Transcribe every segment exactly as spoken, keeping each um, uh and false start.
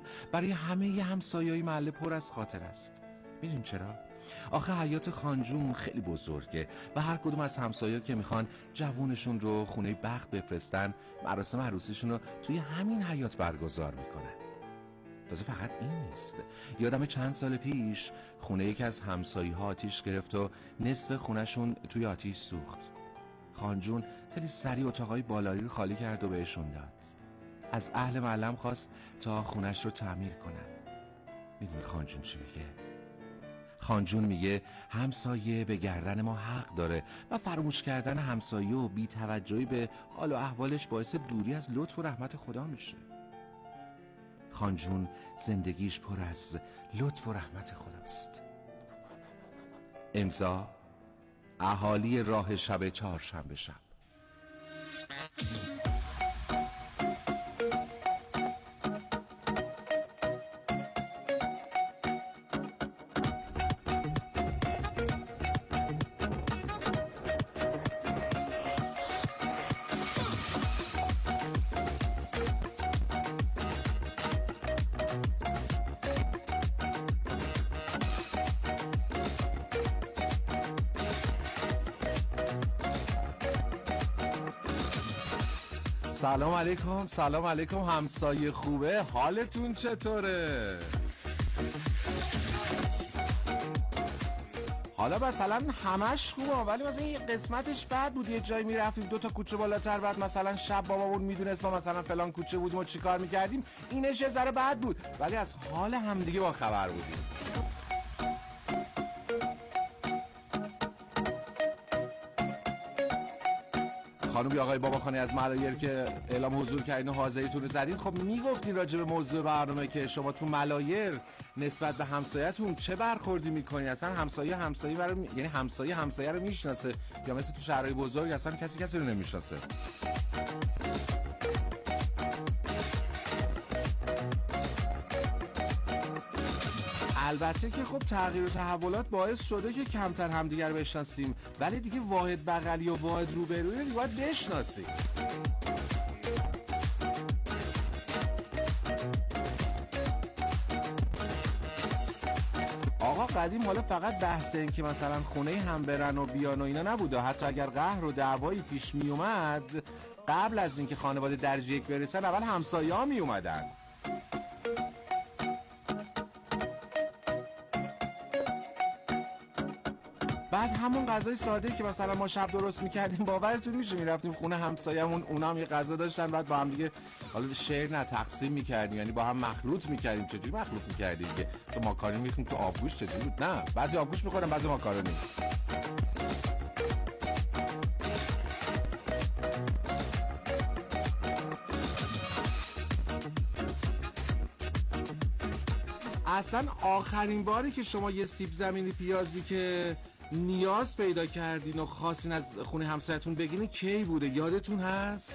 خانجون برای همه همسایه‌های محله پر از خاطر است. میدونین چرا؟ آخه حیات خانجون خیلی بزرگه و هر کدوم از همسایه‌ها که میخوان جوونشون رو خونه بخت بفرستن، مراسم عروسیشون رو توی همین حیات برگزار میکنن. تازه فقط این نیست، یادم چند سال پیش خونه یکی از همسایه‌ها آتیش گرفت و نصف خونهشون توی آتیش سوخت. خانجون خیلی سریع اتاقای بالایی رو خالی کرد و بهشون داد. از اهل محلم خواست تا خونش رو تعمیر کنن. میدونی خانجون چی میگه؟ خانجون میگه همسایه به گردن ما حق داره و فراموش کردن همسایه و بی‌توجهی به حال و احوالش باعث دوری از لطف و رحمت خدا میشه. خانجون زندگیش پر از لطف و رحمت خداست. امضا اهالی راه شب چهارشنبه شب. سلام علیکم، سلام علیکم همسایه خوبه، حالتون چطوره؟ حالا مثلا همش خوبه ولی مثلا یه قسمتش بد بود، یه جایی میرفتیم دو تا کوچه بالاتر بعد مثلا شب بابامون میدونست ما مثلا فلان کوچه بودیم و چیکار میکردیم، اینش یه ذره بد بود ولی از حال همدیگه با خبر بودیم. خانم یا آقای باباخانی از ملایر که اعلام حضور کردین و حاضریتون رو زدید، خب میگفتین راجع به موضوع برنامه که شما تو ملایر نسبت به همسایه‌تون چه برخوردی میکنین؟ اصلا همسایه همسایه رو یعنی همسایه همسایه رو میشناسه یا مثل تو شهرهای بزرگ اصلا کسی کسی رو نمیشناسه؟ البته که خب تغییر و تحولات باعث شده که کمتر همدیگر رو بشناسیم ولی دیگه واحد بغلی و واحد روبروی رو دیگه باید بشناسیم. آقا قدیم حالا فقط بحث این که مثلا خونه هم برن و بیان و اینا نبوده، حتی اگر قهر و دعوایی پیش می اومد قبل از اینکه خانواده درجه یک برسن اول همسایه ها می اومدن. بعد همون غذای ساده که مثلا ما شب درست میکردیم باورتون میشه میرفتیم خونه همسایه‌مون اونا هم یه غذا داشتن بعد با هم دیگه حالا شیر نه تقسیم میکردیم، یعنی با هم مخلوط میکردیم. چجوری مخلوط میکردیم که مثلا ماکارونی میخوریم تو آبگوشت؟ چجوری بود؟ نه بعضی آبگوشت میخورن بعضی ماکارونی. اصلا آخرین باری که شما یه سیب زمینی پیازی که نیاز پیدا کردین و خواستین از خونه همسایتون بگیرین کی بوده؟ یادتون هست؟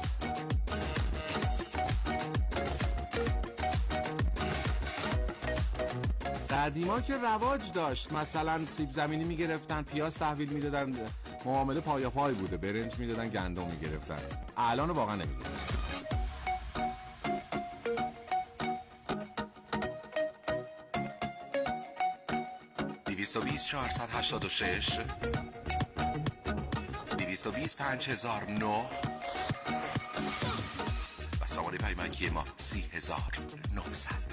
قدیما که رواج داشت مثلا سیب زمینی میگرفتن پیاز تحویل میدادن، معامله پایا پای بوده، برنج میدادن گندم میگرفتن. الان واقعا نمیگیرن. دویست و بیست چهارصد و هشتاد و شش دویست و بیست پنج هزار و نه و سامانه پیمکی ما سی هزار و نهصد.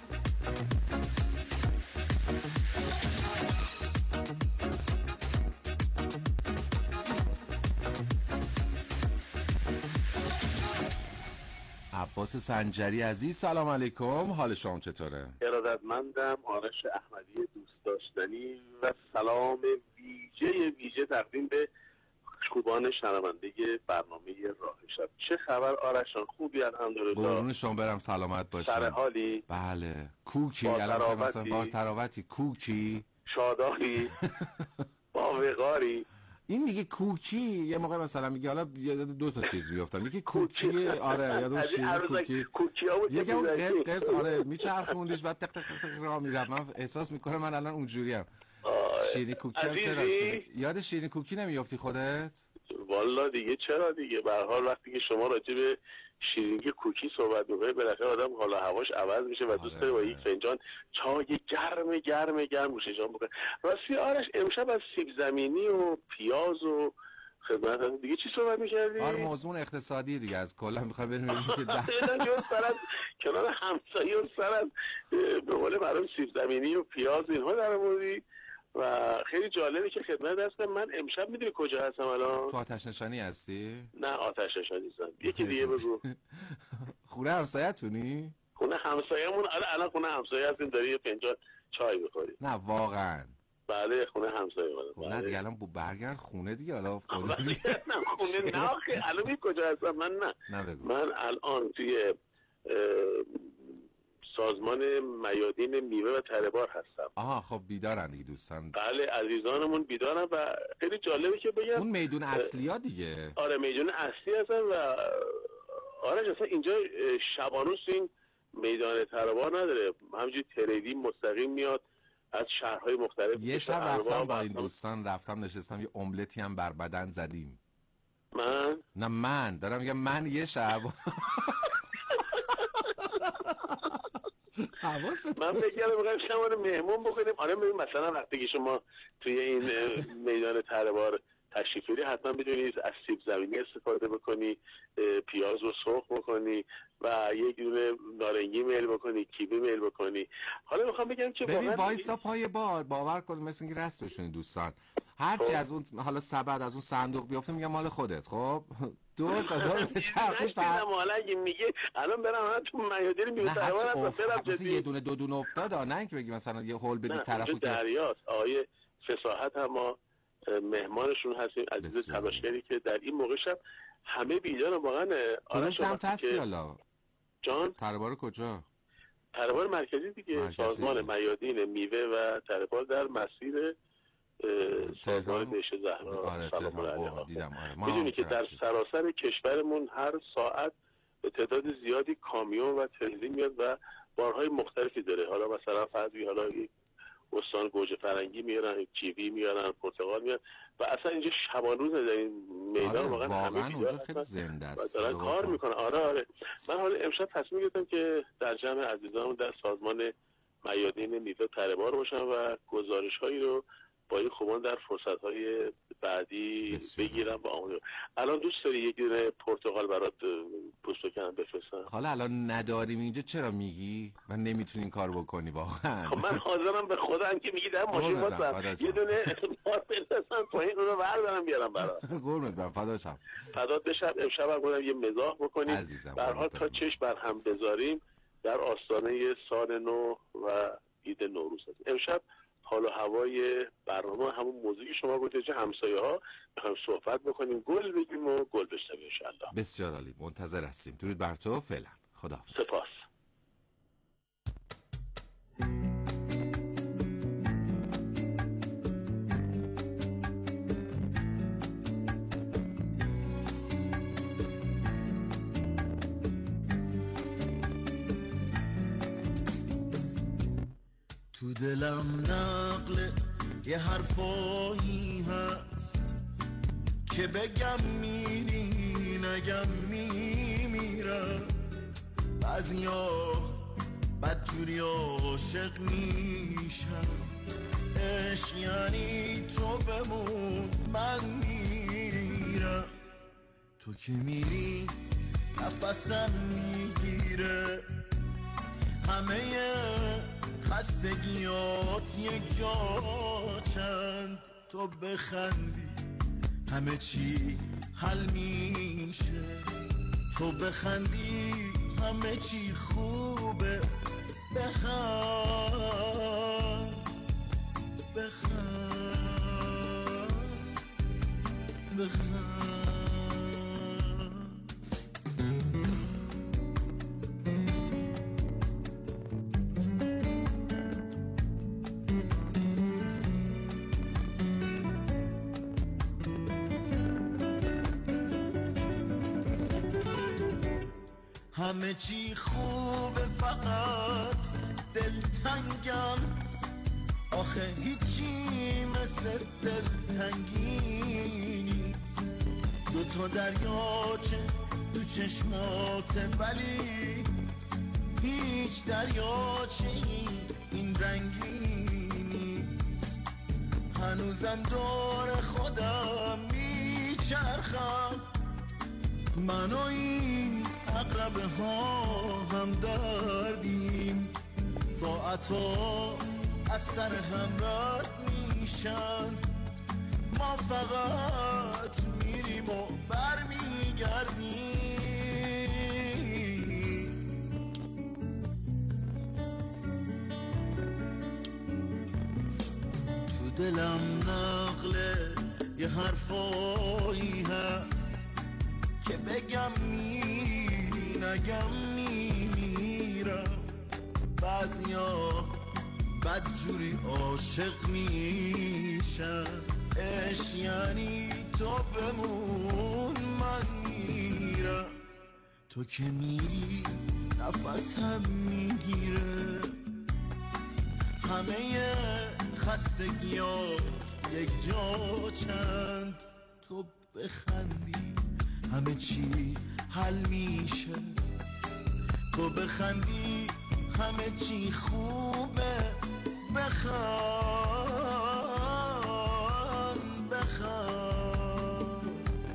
عباس سنجری عزیز سلام علیکم، حال شما چطوره؟ ارادتمندم. آرش احمدی دوست داشتنی و سلام ویژه ویژه تقدیم به خوبان شنونده برنامه راه شب. چه خبر آرشان؟ خوبی الحمدلله. قربون شما برم، سلامت باشید. سر حالی؟ بله. کوکی با تراوتی؟ با تراوتی کوکی شاداری؟ با وقاری؟ این میگه کوکی، یه موقع مثلا میگه حالا دو تا چیز میافتم، میگه کوکی آره یادم شیرین کوکی کوکی ها بود یکی اون قرص آره میچرخوندیش بعد تق تق تق راه میرفت. من احساس میکنم من الان اونجوری ام. شیرین کوکی هم چرا یاد شیرین کوکی نمیافتی خودت؟ والا دیگه چرا دیگه، به هر حال وقتی که شما راجع به شیرینی کوکی صحبت می‌کنید بالاخره آدم حالا هواش عوض میشه و دوست داره با یک فنجان چای گرم گرم گرم نوشیجان بکنه. راستی آرش امشب از سیب زمینی و پیاز و خدمت دیگه چی صحبت می‌کردی؟ آره موضوع اقتصادی دیگه، از کلا می‌خوام ببینیم که ده سر از کنار همسایه و سر از به قول معروف سیب زمینی و پیاز اینها در آوردی و خیلی جالبه که خدمت هستم. من امشب میدونی کجا هستم الان؟ تو آتش نشانی هستی؟ نه آتش نشانی نیستم. یکی دیگه بگو. خونه همسایه‌تونی؟ خونه همسایه‌مون. آره الان خونه همسایه هستیم، داری یه فنجان چای بخوری. نه واقعا. بله خونه همسایه من. نه دیگه الان برگرد خونه دیگه، حالا خونه نه خونه نه آخه الان می کجا هستم من؟ نه, نه بگو. من الان توی سازمان میادین میوه و تره‌بار هستم. آها خب بیدارن دیگه دوستان. بله عزیزانمون بیدارن و خیلی جالبه که بگم اون میدون اصلی ها دیگه. آره میدون اصلی هستن و آره اصلا اینجا شبانوس این میدان تره‌بار نداره، همینجوری تریدی مستقیم میاد از شهرهای مختلف. یه شب رفتم با این دوستان، رفتم نشستم یه املتی هم بر بدن زدیم. من؟ نه من دارم میگم من یه شب من فکر کردم می‌خوایم شما رو مهمون بکنیم. آره ببین مثلا وقتی که شما توی این میدان تره‌بار تشریف بیاری حتما بدونید از سیب زمینی استفاده بکنی، پیاز رو سرخ بکنی و یک دونه نارنگی میل بکنی، کیوی میل بکنی. حالا میخوام بگم که ببین وایسا پای بار باور کن مثل اینکه رست بشونی دوستان، هرچی خب. از اون حالا سبد از اون صندوق بیافته میگم مال خودت. خب دور تا دور به چرخی فرق حالا اگه میگه الان برم من تو میادین میوترم برم جدی یه دونه دو دونه افتاد، نه اینکه بگی مثلا یه هول بدی طرفو که دریاست. آیه فصاحت هم ما مهمانشون هستیم، عزیز تماشاگری که در این موقع شب همه بیدارن واقعا. آره سمت هستی حالا جان؟ تره‌بار کجا؟ تره‌بار مرکزی دیگه، مرکزی. سازمان میادین میوه و تره‌بار در مسیر سازمان بهشت زهرا. آره سلام علیکم. دیدم. آره میدونی که در سراسر کشورمون هر ساعت تعداد زیادی کامیون و تریلی میاد و بارهای مختلفی داره. حالا مثلا فرضی حالا استان گوجه فرنگی میارن، کیوی میارن، پرتقال میارن و اصلا اینجا شبانروز در این میدان واقعا واقعا اونجا خیلی زنده است، دارن کار میکنن. آره آره من حالا امشب تصمیم گرفتم که در جمع عزیزانم در سازمان میادین میوه تره‌بار باشم و گزارش هایی رو با این خوبان در فرصت های بعدی بگیرم با آموزش. الان دوست داری یک دونه پرتقال برات پوست بکنم بفرستم؟ حالا الان نداریم اینجا چرا میگی؟ من نمیتونی این کار بکنی واقعا. خب من حاضرم به خودم که میگی در ماشین واسم یه دونه مار بندازم پایین رو بردارم بیارم برات. قربونت برم فداشم. فدات بشم. امشب هم گفتم یه مزاح بکنیم به هر حال تا چش بر هم بذاریم در آستانه سال نو و عید نوروز هست. امشب حال و هوای برنامه همون موضوعی شما گفتید چه همسایه ها میخوایم صحبت بکنیم، گل بگیم و گل بشنویم ان شاء الله. بسیار عالی، منتظر هستیم. درود بر تو. فعلا خداحافظ. سپاس. تو دلم نقل یه حرفایی هست که بگم میری نگم میمیرم، بعضیا بدجوری عاشق میشم، عشق یعنی تو بمون من میرم، تو که میری نفسم میگیره، همه خستگیات یک جا چند، تو بخندی همه چی حل میشه، تو بخندی همه چی خوبه، بخند بخند بخند. همه چی خوبه فقط دلتنگم، آخه هیچی مثل دلتنگی نیست، دو تا دریاچه تو چشماته، ولی هیچ دریاچه این رنگی نیست. هنوزم دور خودم میچرخم، من و این عقربه ها هم دردیم. ساعتا از سر هم رد میشن، ما فقط میریم و برمیگردیم. تو دلم نقل یه حرفایی هست که بگم میری نگم میمیرم. بعضیا بدجوری عاشق میشن، عشق یعنی تو بمون من میرم. تو که میری نفسم میگیره، همه خستگی ها یک جا چند. تو بخندی همه چی حل میشه، تو بخندی همه چی خوبه. بخند بخند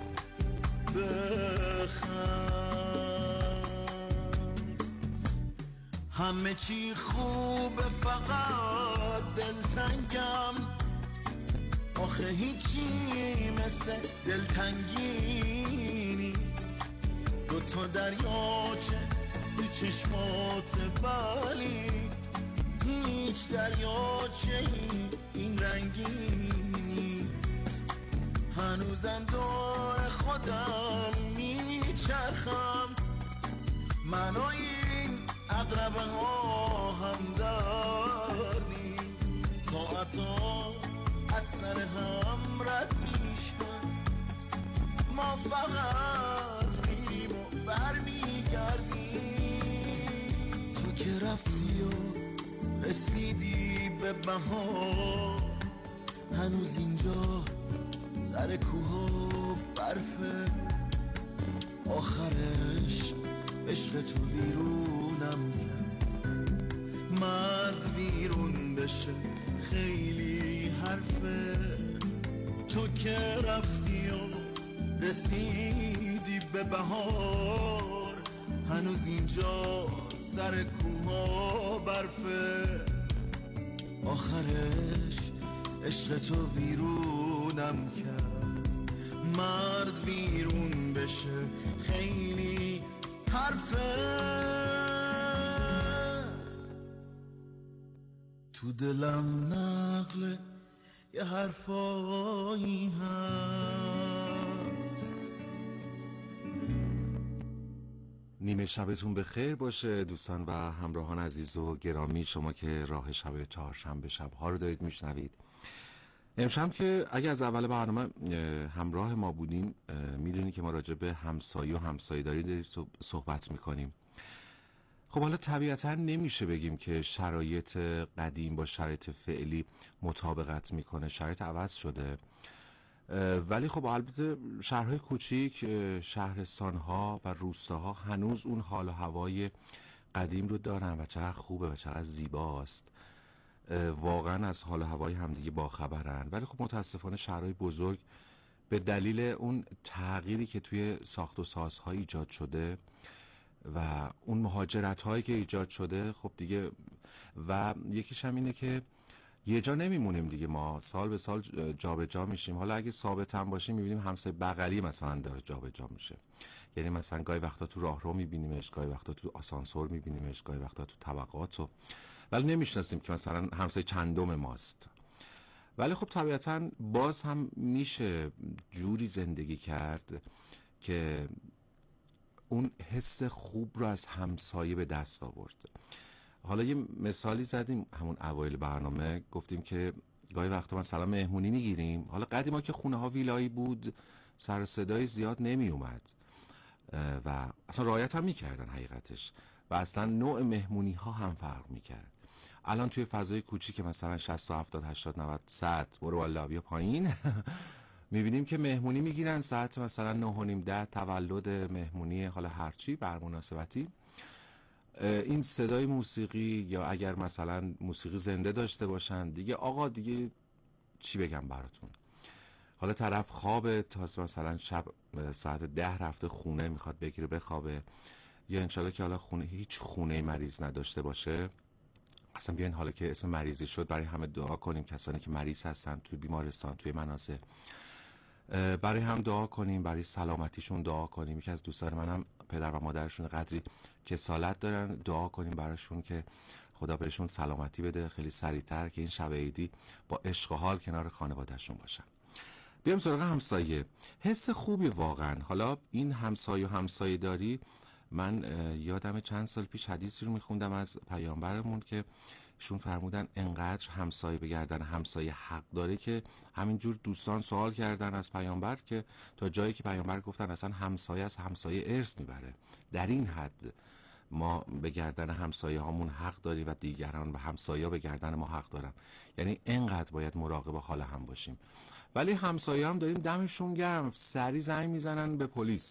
بخند، همه چی خوبه فقط دلتنگم. آخه هیچی مثل دلتنگی نیست. دو تا دریاچه تو چشماته، ولی هیچ دریاچه این رنگی نیست. هنوزم دور خودم میچرخم، من و این عقربه ها هم داریم. ساعتا از سر هم رد میشن، ما فقط میریم و برمیگردیم. تو که رفتی و رسیدی به بهار، هنوز اینجا سر کوها برفه. آخرش عشق تو ویرونم کرد، مرد ویرون بشه خیلی حرفه. تو که رفتی و رسیدی به بهار، هنوز اینجا سر کوها برفه. آخرش عشق تو ویرونم کرد، مرد ویرون بشه خیلی حرفه. تو دلم نقل یه حرفایی هست. نیمه شبتون به خیر باشه دوستان و همراهان عزیز و گرامی، شما که راه شب چهارشنبه شب‌ها رو دارید میشنوید. امشب که اگه از اول برنامه همراه ما بودین میدونید که ما راجع به همسایه و همسایه‌داری داریم صحبت میکنیم. خب حالا طبیعتا نمیشه بگیم که شرایط قدیم با شرایط فعلی مطابقت میکنه، شرایط عوض شده. ولی خب البته شهرهای کوچیک، شهرستانها و روستاها هنوز اون حال و هوای قدیم رو دارن و چقدر خوبه و چقدر زیباست. واقعا از حال و هوای همدیگه باخبرن. ولی خب متاسفانه شهرهای بزرگ به دلیل اون تغییری که توی ساخت و سازها ایجاد شده و اون مهاجرت هایی که ایجاد شده، خب دیگه و یکیش هم اینه که یه جا نمیمونیم دیگه، ما سال به سال جا به جا میشیم. حالا اگه ثابت هم باشیم میبینیم همسایه بغلی مثلا داره جا به جا میشه، یعنی مثلا گاهی وقتا تو راهرو میبینیمش، گاهی وقتا تو آسانسور میبینیمش، گاهی وقتا تو طبقات، ولی نمیشناسیم که مثلا همسایه چندم ماست. ولی خب طبیعتا باز هم میشه جوری زندگی کرد که اون حس خوب رو از همسایه به دست آورد. حالا یه مثالی زدیم همون اوایل برنامه، گفتیم که گاهی وقتا مثلا مهمونی میگیریم. حالا قدیما که خونه ها ویلایی بود سر و صدای زیاد نمی اومد و اصلا رعایت هم میکردن حقیقتش، و اصلا نوع مهمونی ها هم فرق میکرد. الان توی فضای کوچیک مثلا شصت و هفتاد هشتاد نود صد برو والا بیا پایین میبینیم که مهمونی میگیرن ساعت مثلا نه و نیم ده، تولد مهمونی حالا هرچی بر مناسبتی. این صدای موسیقی یا اگر مثلا موسیقی زنده داشته باشن دیگه آقا دیگه چی بگم براتون. حالا طرف خوابه تا مثلا شب ساعت ده رفته خونه میخواد بگیره بخوابه، یا انشالله که حالا خونه هیچ خونه مریض نداشته باشه. اصلا بیاین حالا که اسم مریضی شد برای همه دعا کنیم، کسانی که مریض هستن توی بیمارستان توی منازل برای هم دعا کنیم، برای سلامتیشون دعا کنیم. یکی از دوستان منم پدر و مادرشون قدری کسالت دارن، دعا کنیم براشون که خدا بهشون سلامتی بده خیلی سریعتر که این شب عیدی با عشق و حال کنار خانوادهشون باشن. بیام سراغ همسایه. حس خوبی واقعا. حالا این همسایه و همسایه داری، من یادم چند سال پیش حدیثی رو میخوندم از پیامبرمون که شون فرمودن انقدر همسایه بگردن همسایه حق داره که همینجور دوستان سوال کردن از پیامبر که تا جایی که پیامبر گفتن اصلا همسایه از همسایه ارث میبره. در این حد ما به گردن همسایه هامون حق داری و دیگران و همسایه به گردن ما حق دارن. یعنی انقدر باید مراقب حال هم باشیم. ولی همسایه هم داریم دمشون گرم، سری زنگ میزنن به پلیس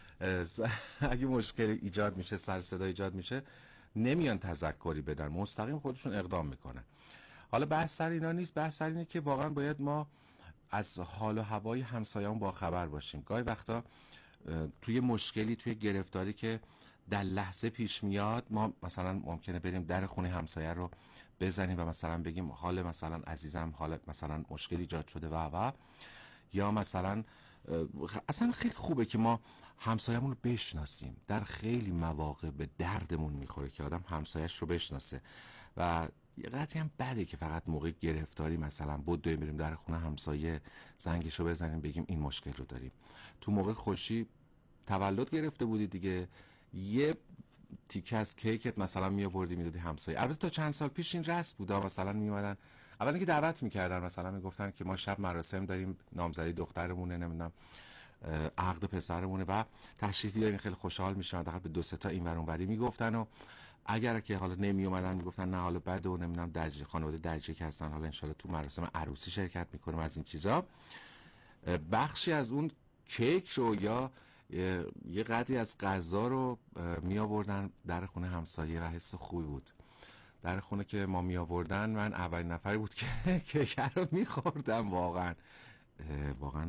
اگه مشکل ایجاد میشه، سر صدا ایجاد میشه، نمیان تذکری بدن، مستقیم خودشون اقدام میکنن. حالا بحث سر اینا نیست، بحث سر اینه که واقعا باید ما از حال و هوای همسایه‌مون با خبر باشیم. گاهی وقتا توی مشکلی توی گرفتاری که در لحظه پیش میاد، ما مثلا ممکنه بریم در خونه همسایه رو بزنیم و مثلا بگیم حال مثلا عزیزم حال مثلا مشکلی ایجاد شده و و یا مثلا اصلا خیلی خوبه که ما همسایه‌مون رو بشناسیم. در خیلی مواقع به دردمون میخوره که آدم همسایه‌اش رو بشناسه و یه قدری هم بده که فقط موقع گرفتاری مثلا بدویم بریم در خونه همسایه زنگش رو بزنیم بگیم این مشکل رو داریم. تو موقع خوشی تولد گرفته بودی دیگه، یه تیکه از کیکت مثلا میآوردی میدادی همسایه. البته تا چند سال پیش این رسم بوده، مثلا میومدن اولا که دعوت میکردن، مثلا میگفتن که ما شب مراسم داریم، نامزدی دخترمونه، نمیدونم عقد پسرمونه و تشریف بیارین، خیلی خوشحال میشن. حداقل به دو سه تا این ور اون وری میگفتن و اگر که حالا نمی اومدن میگفتن نه حالا بده و نمیدونم درجه خانواده درجه که هستن حالا انشالله تو مراسم عروسی شرکت میکنیم از این چیزا. بخشی از اون کیک رو یا یه قدری از غذا رو می آوردن در خونه همسایه و حس خوبی بود. در خونه که ما می آوردن من اولین نفری بود که کیک رو می خوردم. واقعا واقعا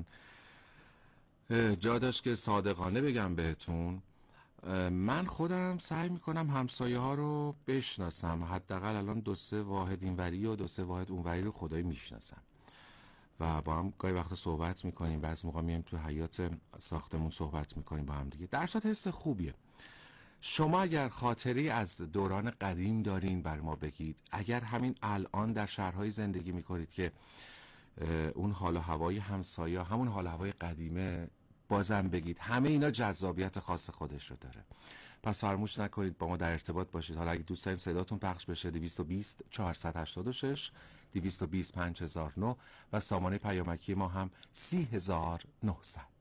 جا داشت که صادقانه بگم بهتون، من خودم سعی میکنم همسایه ها رو بشناسم. حداقل الان دو سه واحد اینوری و دو سه واحد اونوری رو خدایی میشناسم و با هم گاهی وقتا صحبت میکنیم، بعضی موقع میایم تو حیاط ساختمون صحبت میکنیم با هم دیگه. در صورت حس خوبیه. شما اگر خاطری از دوران قدیم دارین بر ما بگید، اگر همین الان در شهرهای زندگی میکنید که اون حال و هوای همسایه همون حال و هوای قدیمه، بازم بگید. همه اینا جذابیت خاص خودش رو داره. پس فراموش نکنید با ما در ارتباط باشید. حالا اگه دوست دارین صداتون پخش بشه دویست و بیست چهارصد و هشتاد و شش دویست و بیست پنج هزار و نه و سامانه پیامکی ما هم سی هزار و نهصد.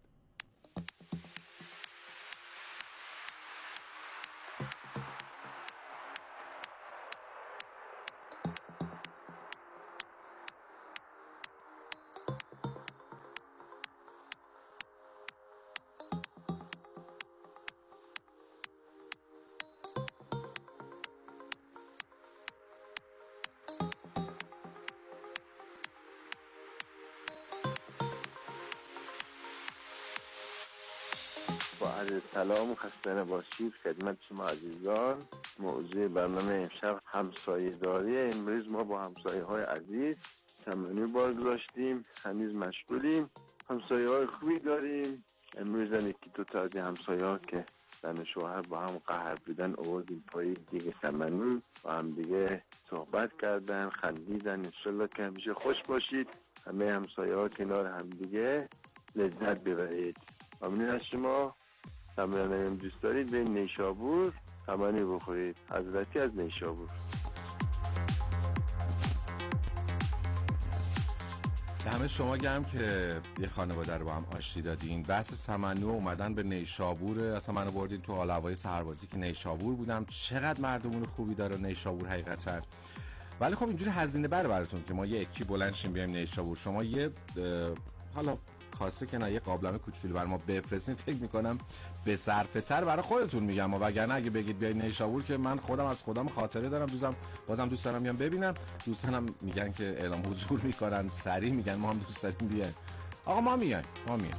با عرض سلام خسته نباشید خدمت شما عزیزان. موضوع برنامه امشب همسایه داری. امروز ما با همسایه های عزیز تمرینی بارگذاشتیم، هنوز مشغولیم. همسایه های خوبی داریم. امروز یکی دو تا از همسایه ها که زن شوهر با هم قهر بودن آوردیم پای دیگه سمنو با هم دیگه صحبت کردن، خندیدن. انشالله که همیشه خوش باشید، همه همسایه ها کنار هم دیگه لذت ببرید. ممنون از شما. تمرینم دوست دارید به نیشابور تمرینی بخورید. حضرتی از نیشابور. همه شما گم که یه خانواده رو با هم آشتی دادین. بحث سمنو اومدن به نیشابور، اصلا منو بردین تو حال هوای سربازی که نیشابور بودم. چقدر مردمون خوبی داره نیشابور حقیقتا. ولی خب اینجوری هزینه بره براتون که ما یه اکی بلند شیم بیایم نیشابور. شما یه حالا کاسه که نه یه قابلمه کوچولو بر ما بفرستین فکر میکنم به صرفه تر برای خودتون میگم، و وگرنه اگه بگید بیاید نیشابور که من خودم از خودم خاطره دارم، دوستم بازم دوست دارم بیام ببینم، دوستانم میگن که اعلام حضور میکنن، سریع میگن ما هم دوست داریم بیایم. آقا ما میایم ما میایم.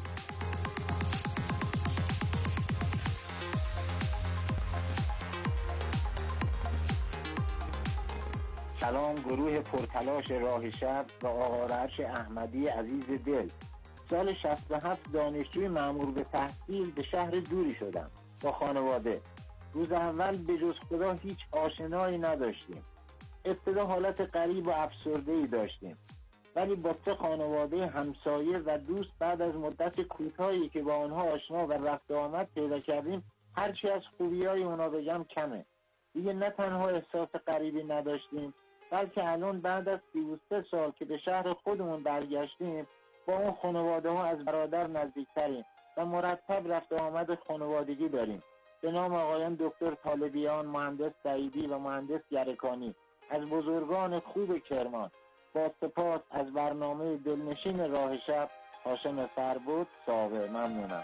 سلام گروه پرتلاش راه شب و آقا رعش احمدی عزیز دل. سال شصت و هفت دانشجوی مأمور به تحصیل به شهر دوری شدم با خانواده. روز اول به جز خدا هیچ آشنایی نداشتیم. ابتدا حالت غریب و افسرده‌ای داشتیم، ولی با سه خانواده همسایه و دوست بعد از مدت کوتاهی که با آنها آشنا و رفت و آمد پیدا کردیم، هرچی از خوبی‌های اونا بگم کمه. دیگه نه تنها احساس غریبی نداشتیم، بلکه الان بعد از سی و سه سال که به شهر خودمون برگشتیم با اون خانواده ها از برادر نزدیکتریم و مرتب رفت و آمد خانوادگی داریم. به نام آقایان دکتر طالبیان، مهندس سعیدی و مهندس گرکانی از بزرگان خوب کرمان. با سپاس از برنامه دلنشین راه شب، هاشم فربود صاحب. ممنونم.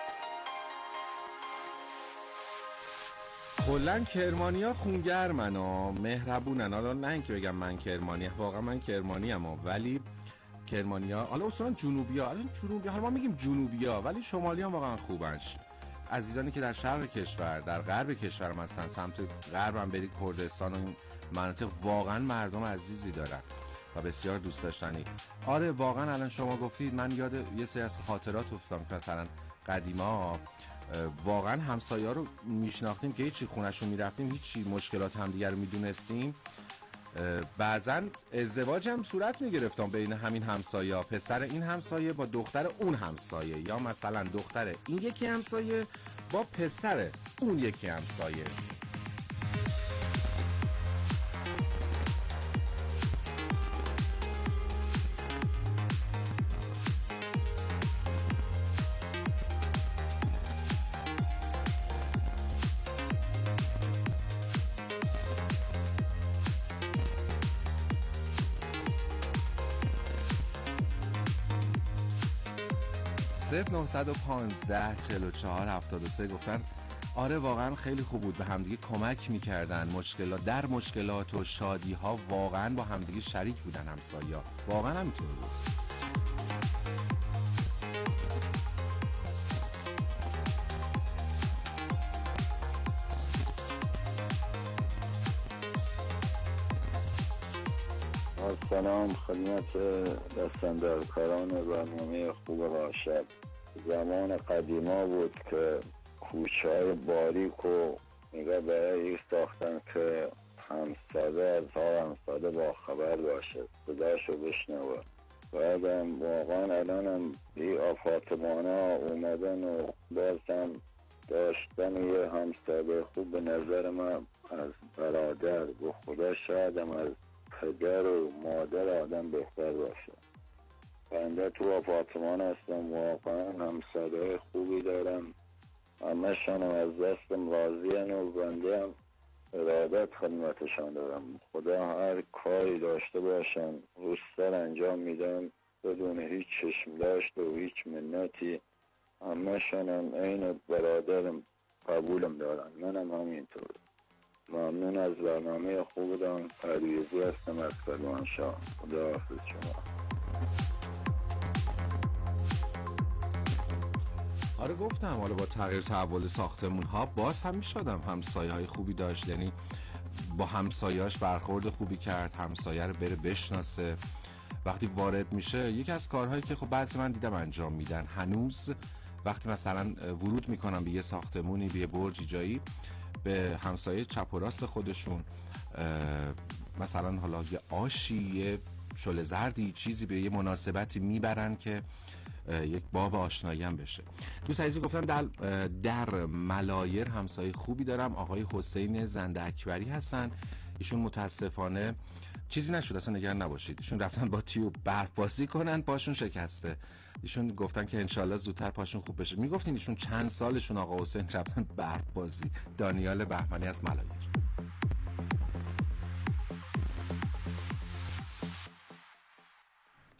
کلن کرمانیا خونگرمن و مهربونن. حالا نه اینکه بگم من کرمانی، واقعا من کرمانی ام، ولی کرمانیا حالا اصلا جنوبیا، الان جنوبیا حالا ما میگیم جنوبیا ولی شمالی هم واقعا خوبن. عزیزانی که در شرق کشور، در غرب کشور هستن، سمت غرب هم برید کردستان و این مناطق، واقعا مردم عزیزی دارن و بسیار دوست داشتنی. آره واقعا الان شما گفتید من یاد یه سری از خاطرات افتادم که مثلا قدیما واقعا همسایه‌ها رو میشناختیم که هیچی خونه‌شون میرفتیم هیچی مشکلات همدیگه رو میدونستیم. بعضا ازدواج هم صورت میگرفتم بین همین همسایه‌ها، پسر این همسایه با دختر اون همسایه، یا مثلا دختر این یکی همسایه با پسر اون یکی همسایه. صفر نه یک پنج چهار چهار هفتاد و سه گفتن آره واقعا خیلی خوب بود، به همدیگه کمک میکردن، مشکلات در مشکلات و شادی ها واقعا با همدیگه شریک بودن همسایه‌ها، واقعا همینطور بود. سلام خدمت دستاندرکاران برنامه خوب راه شب. زمان قدیما بود که کوچه های باریک و میگه برای ساختن که همساده از ها همساده با خبر باشه، صداشو بشنوه. بعدم واقعا الان هم بی آپارتمان ها اومدن و باز هم داشتن یه همساده خوب به نظر من از برادر به خدا شاید هم از پدر و مادر آدم بهتر باشه. بنده تو آپارتمان هستم، واقعا همسایه‌های خوبی دارم، همه‌شان از دستم راضی‌ان و بنده هم ارادت خدمتشان دارم. خدا هر کاری داشته باشن روستر انجام میدن بدون هیچ چشم داشت و هیچ منتی. همه‌شان هم عین برادرم قبولم دارن، منم همینطور. ممنون از برنامه خوبتان. پرویزی هستم از کرمانشاه. خدا حافظ شما. آره گفتم حالا با تغییر تحول ساختمون ها باز هم میشدم همسایه های خوبی داشت، یعنی با همسایه‌اش برخورد خوبی کرد، همسایه رو بره بشناسه. وقتی وارد میشه یکی از کارهایی که خب بعضی من دیدم انجام میدن هنوز، وقتی مثلا ورود میکنن به یه ساختمونی، به یه برجی جایی، به همسایه چپ و راست خودشون مثلا حالا یه آشی، یه شل زردی، چیزی به یه مناسبتی میبرن که یک باب آشنایی هم بشه. دوست عزیزی گفتن در, در ملایر همسایه خوبی دارم، آقای حسین زنده اکبری هستن. ایشون متاسفانه چیزی نشد، اصلا نگران نباشید، ایشون رفتن با تیوب برف بازی کنن، پاشون شکسته. ایشون گفتن که انشالله زودتر پاشون خوب بشه. میگفتین ایشون چند سالشون آقا حسین رفتن برف بازی. دانیال بهمنی از ملایر.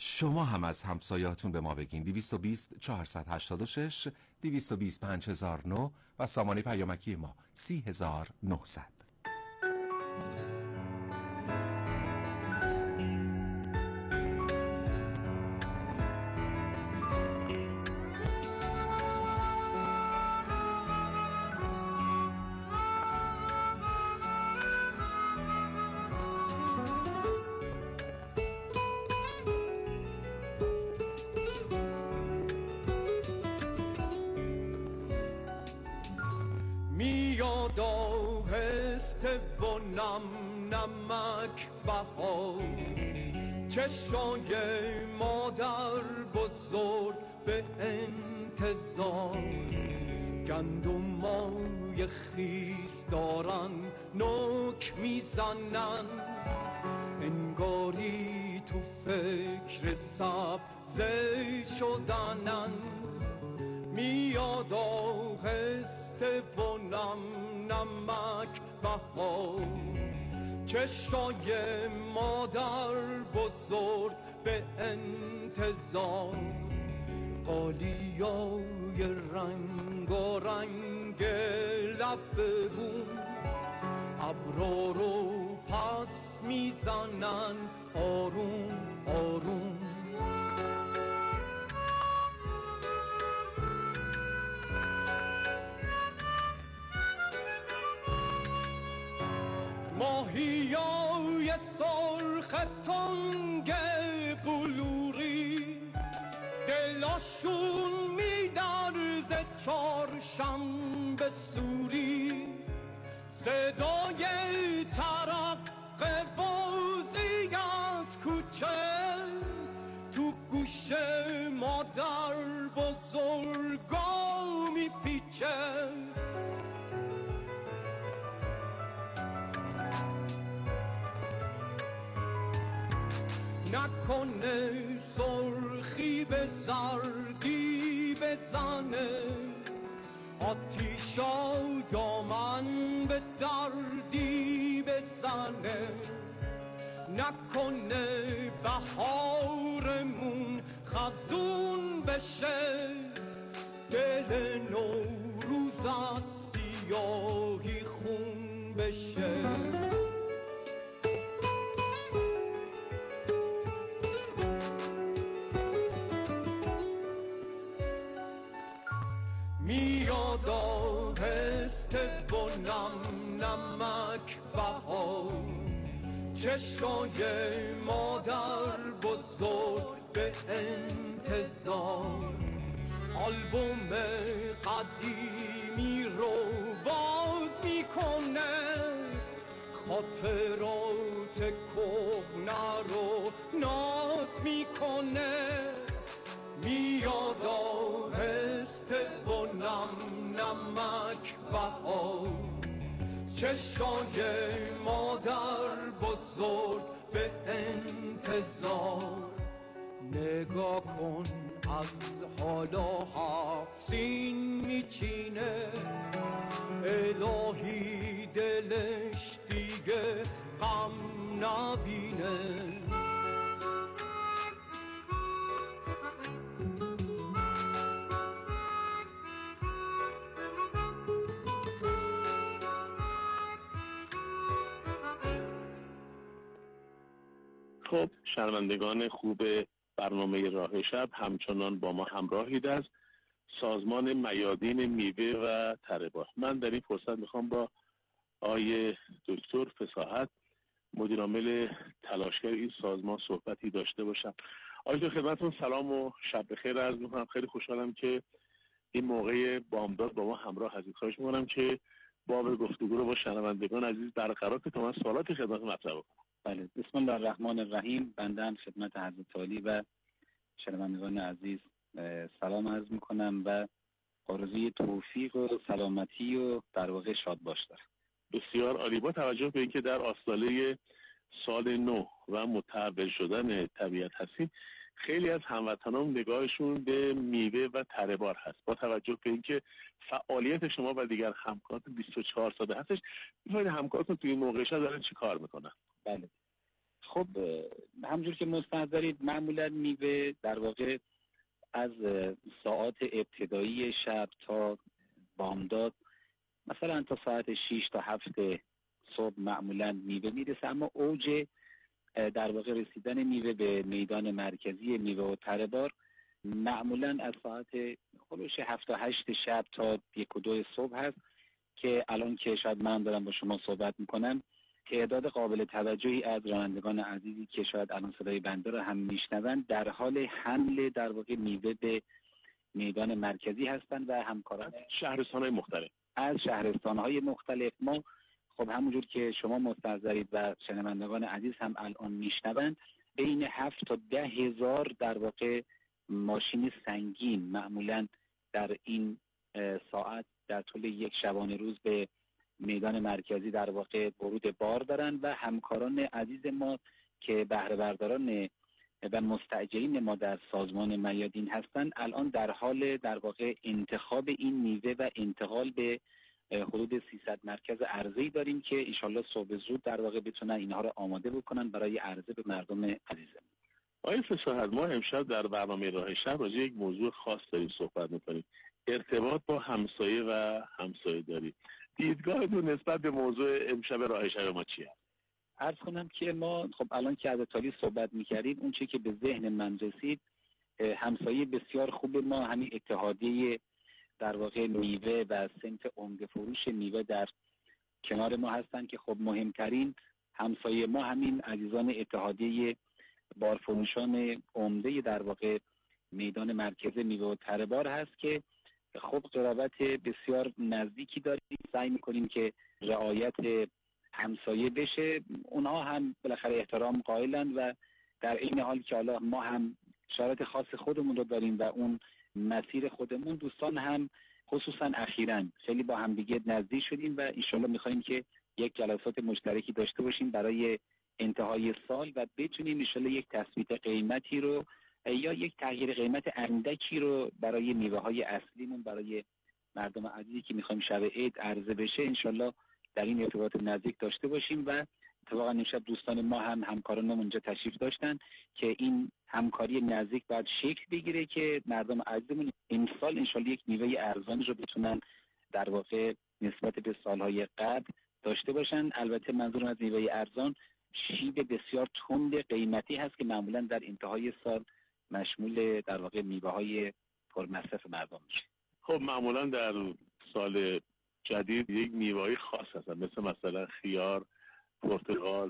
شما هم از همسایه‌هاتون به ما بگین. دویست و بیست چهارصد و هشتاد و شش دویست و بیست پنج هزار و نه و سامانه پیامکی ما سی هزار و نهصد. میاد آهسته و نم نمک بهار، چشای مادر بزرگ به انتظار، گندمای خیس دارن نوک میزنن، انگاری تو فکر سبزه شدنن. میاد آهسته و نم نمک بهار، چشای مادر بزرگ به انتظار، قالیای رنگ و رنگ لب بون، ابرا رو پس میزنن آروم آروم. ماهیای سرخ تنگ بلوری، دلاشون می‌لرزه چهارشنبه سوری، صدای ترقه بازی از کوچه تو گوش مادر بزرگا میپیچه. نکنه سرخی به زردی بزنه، آتیشا دامن به دردی بزنه، نکنه بهارمون خزون بشه، دل نوروز از سیاهی خون بشه. میاد آهسته و نم نمک بهار، چشای مادر بزرگ به انتظار، آلبوم قدیمی رو باز میکنه، خاطرات کهنه رو ناز میکنه. میاد آهسته و نم نمک بهار، چشای مادر بزرگ به انتظار، نگاه کن از حالا هفتین میچینه، الهی دلش دیگه غم نبینه. خب شنوندگان خوب برنامه راه شب، همچنان با ما همراهید از سازمان میادین میوه و تره بار. من در این فرصت میخوام با آقای دکتر فصاحت، مدیر عامل تلاشگر این سازمان، صحبتی داشته باشم. آقای دکتر خدمتتون سلام و شب بخیر عرض میکنم. خیلی خوشحالم که این موقع بامداد با ما همراه هستید. خواهش میکنم که باب گفتگو رو با شنوندگان عزیز برقرار کنید تا من سوالاتی خدمتتون مطرح کنم. بله، بسم الله الرحمن الرحیم. بنده هم خدمت حضرت عالی و شنوندگان عزیز سلام عرض میکنم و آرزوی توفیق و سلامتی و در واقع شاد باش دارم. بسیار عالی. با توجه به اینکه در آستانه سال نو و متحول شدن طبیعت هستیم، خیلی از هموطنان نگاهشون به میوه و تره بار هست. با توجه به اینکه فعالیت شما و دیگر همکاران بیست و چهار ساله هستش، می‌فهمید همکارتون توی این موقع شب دارن چی کار میکنن؟ بله. خب همونجور که مستحضرید معمولا میوه در واقع از ساعات ابتدایی شب تا بامداد مثلا تا ساعت شش تا هفت صبح معمولا میوه میرسه، اما اوج در واقع رسیدن میوه به میدان مرکزی میوه و تره بار معمولا از ساعت خلوش هفت تا هشت شب تا یک و دو صبح هست که الان که شاید من دارم با شما صحبت میکنم تعداد قابل توجهی از رانندگان عزیزی که شاید الان صدای بنده رو هم میشنوند در حال حمل در واقع میوه به میدان مرکزی هستند و همکاران شهرستان‌های مختلف از شهرستان‌های مختلف. ما خب همونجور که شما مستحضرید و شنوندگان عزیز هم الان میشنوند بین هفت تا ده هزار در واقع ماشین سنگین معمولا در این ساعت در طول یک شبانه روز به میدان مرکزی در واقع ورود بار دارن و همکاران عزیز ما که بهره برداران و مستاجرین ما در سازمان میادین هستند الان در حال در واقع انتخاب این میوه و انتقال به حدود سیصد مرکز عرضه‌ای داریم که انشالله صبح زود در واقع بتونن اینها رو آماده بکنن برای عرضه به مردم عزیزمون. آقای فصاحت، ما امشب در برنامه راه شب راجع یک موضوع خاص داریم صحبت می‌کنیم، ارتباط با همسایه و همسایه داری. دیدگاهتون نسبت به موضوع امشب راه شب ما چیه؟ عرض کنم که ما خب الان که از تالی صحبت می‌کردیم اون چیزی که به ذهن من رسید همسایه بسیار خوب ما همین اتحادیه در واقع میوه و صنف عمده فروش میوه در کنار ما هستن که خب مهمترین همسایه ما همین عزیزان اتحادیه بارفروشان عمده در واقع میدان مرکز میوه و تره بار هست که خب قرابت بسیار نزدیکی داریم، سعی میکنیم که رعایت همسایه بشه، اونها هم بالاخره احترام قائلند و در این حال که حالا ما هم شرایط خاص خودمون رو داریم و اون مسیر خودمون، دوستان هم خصوصا اخیراً خیلی با هم دیگه نزدیک شدیم و انشالله میخوایم که یک جلسات مشترکی داشته باشیم برای انتهای سال و بتونیم انشالله یک تثبیت قیمتی رو یا یک تغییر قیمت اندکی رو برای میوه های اصلیمون برای مردم عزیزی که میخوایم شب عید عرضه بشه انشالله در این ارتباط نزدیک داشته باشیم و اتفاقا امشب دوستان ما هم همکاران اونجا تشریف داشتن که این همکاری نزدیک باید شکل بگیره که مردم عزیزمون امسال انشالله یک میوه ارزانی رو بتونن در واقع نسبت به سالهای قبل داشته باشن. البته منظورم از میوه ارزان شیب بسیار تند قیمتی هست که معمولا در انتهای سال مشمول در واقع میوه های پرمصرف مردم میشه. خب معمولا در سال جدید یک میوه خاص هستن مثل مثلا خیار، پرتقال،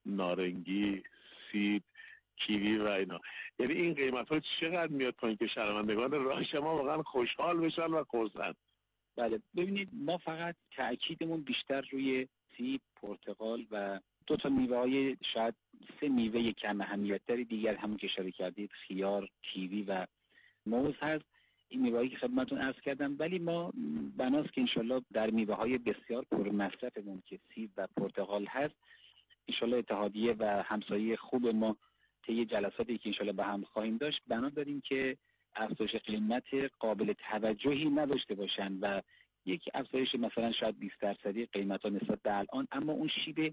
نارنگی، سیب، کیوی و اینا. یعنی این قیمت ها چقدر میاد پایین که شنوندگان راه شما واقعا خوشحال بشن و خرسند؟ بله ببینید ما فقط تأکیدمون بیشتر روی سیب، پرتقال و دو تا میوه های شاید سه میوه کم اهمیت تری دیگر همون که اشاره کردید خیار، کیوی و موز هست. این میوه‌ای که خدمتتون عرض کردم، ولی ما بناست که انشالله در میوه های بسیار پرمصرفمون که سیب و پرتقال هست انشالله اتحادیه و همسایه خوب ما طی جلساتی که انشالله با هم خواهیم داشت بنا داریم که افزایش قیمت قابل توجهی نداشته باشن و یک افزایش مثلا شاید بیست درصدی قیمت ها نسبت به الان، اما اون شیب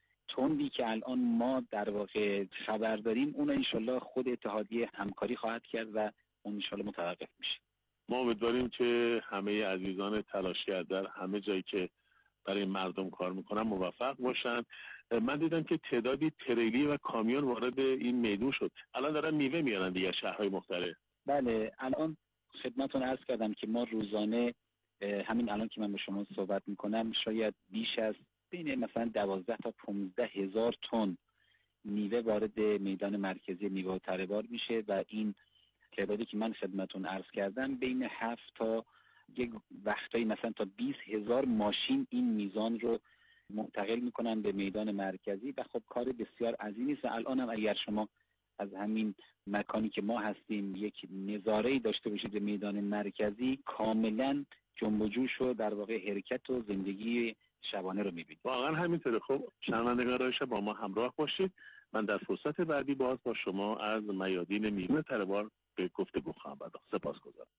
تندی که الان ما در واقع خبر داریم اون انشالله خود اتحادیه همکاری خواهد کرد و اون انشالله متوقف میشه. ما امیدواریم که همه عزیزان تلاشگر در همه جایی که برای مردم کار میکنن موفق باشن. من دیدم که تعدادی تریلی و کامیون وارد این میدون شد، الان دارن میوه میارن دیگه شهرهای مختلف. بله الان خدمتتون عرض کردم که ما روزانه همین الان که من با شما صحبت میکنم شاید بیش از بین مثلا دوازده تا پانزده هزار تن میوه وارد میدان مرکزی میوه و تره بار میشه و این تعدادی که من خدمتتون عرض کردم بین هفت تا یک وقتایی مثلا تا بیست هزار ماشین این میزان رو منتقل میکنن به میدان مرکزی و خب کار بسیار عظیمی است. الان هم اگر شما از همین مکانی که ما هستیم یک نظاره‌ای داشته باشید به میدان مرکزی کاملا جنب و جوش و در واقع حرکت و زندگی شبانه رو میبینید. واقعا همینطوره. خب شنوندگان راه شب با ما همراه باشید. من در فرصت بعدی باز با شما از میادین میوه تره بار به گفتگو خواهم پرداخت. سپاسگزارم.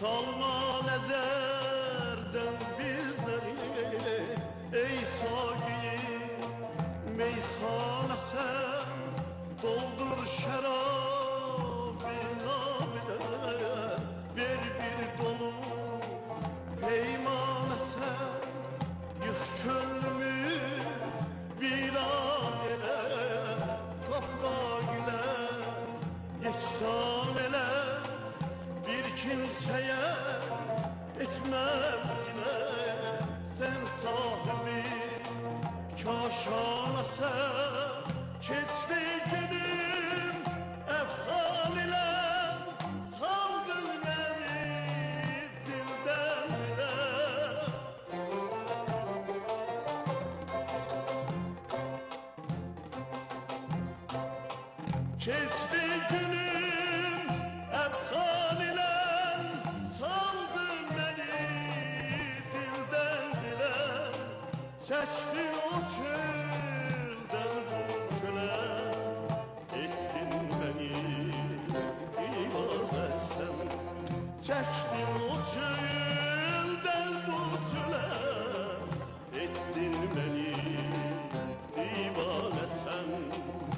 Salma nezerden bizleri ey sagiyi meyhane sen doldur şarabı namide ver bir dolu peymane sen yık çölümü viran ele toprağı ile yeksan ele bir kimseye etmem yine sen sahibi kaşana sen keçti günüm efkan ile saldın beni dilden dile keçti günüm efkan ile saldın beni dilden dile çektin o çölden bu çöle ettin beni divanesten çektin o çölden bu çöle ettin beni divanesen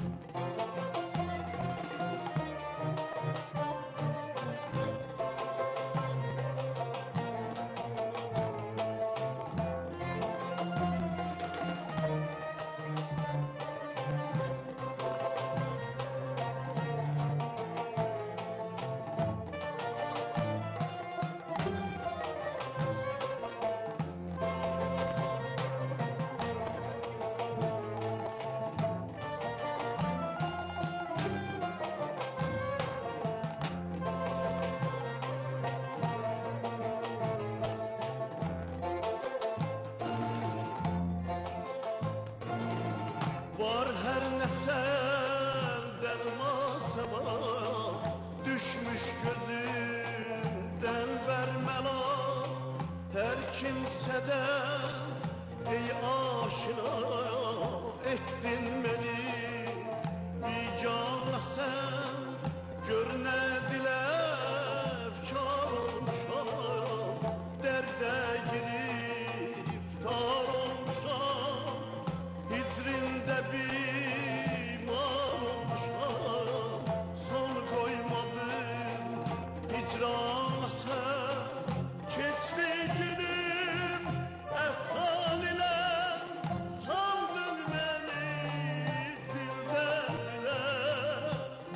var her neselden masaba düşmüş gözünden vermela her kimseden ey aşina ettin beni bir canla sen gör ne dile efkar olmuşam derde giriftar olmuşam hicrində bimar olmuşam son koymadım hicrana sen keçdi günüm efkan ile saldın beni dilden dile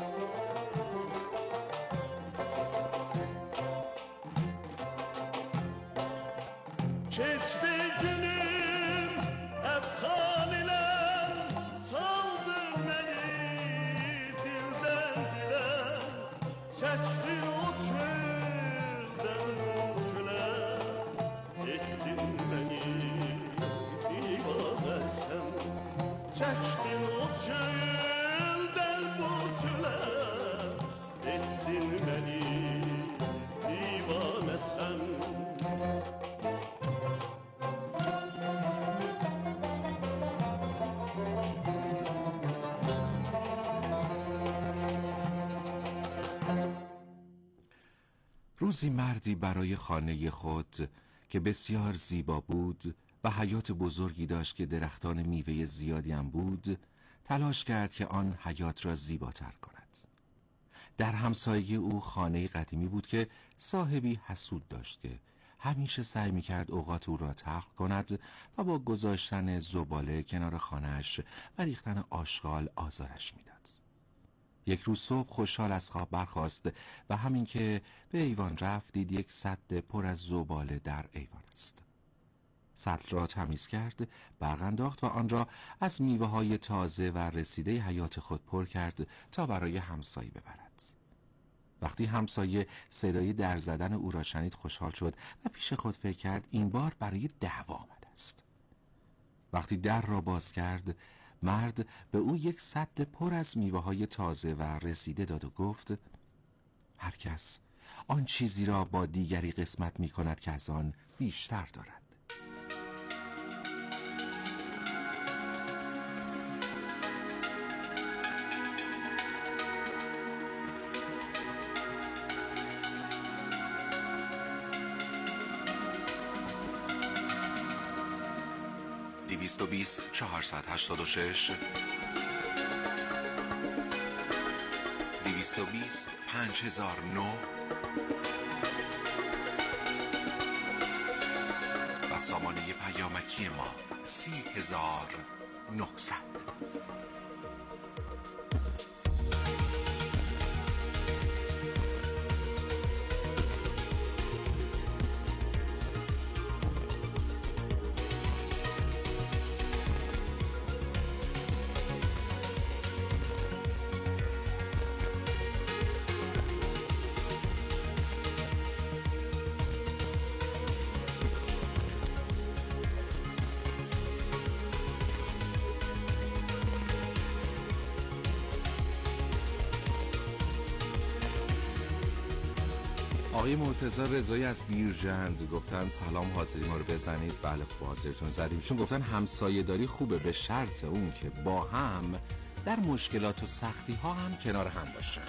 keçdi günüm efkan ile saldın beni dilden dile çektin o çölden bu çöle ettin beni divanesen çektin o çölden bu çöle ettin beni divanesen روزی مردی برای خانه خود که بسیار زیبا بود و حیات بزرگی داشت که درختان میوه زیادی هم بود تلاش کرد که آن حیات را زیباتر کند. در همسایه او خانه قدیمی بود که صاحبی حسود داشت که همیشه سعی می‌کرد اوقات او را تلخ کند و با گذاشتن زباله کنار خانه‌اش و ریختن آشغال آزارش می‌داد. یک روز صبح خوشحال از خواب برخاست و همین که به ایوان رفت دید یک سد پر از زباله در ایوان است. سد را تمیز کرد، برق انداخت و آن را از میوه‌های تازه و رسیده حیات خود پر کرد تا برای همسایه ببرد. وقتی همسایه صدای در زدن او را شنید خوشحال شد و پیش خود فکر کرد این بار برای دعوا آمده است. وقتی در را باز کرد مرد به او یک سد پر از میوه‌های تازه و رسیده داد و گفت هر کس آن چیزی را با دیگری قسمت می کند که از آن بیشتر دارد. دویست و بیست چهارصد و هشتاد و شش، دویست و بیست پنج هزار و نه و سامانه پیامکی ما سی هزار و نهصد. آقای مرتضی رضایی از بیرجند گفتن سلام، حاضری ما رو بزنید. بله خب حاضرتون زدیم. چون گفتن همسایه داری خوبه به شرط اون که با هم در مشکلات و سختی ها هم کنار هم باشن.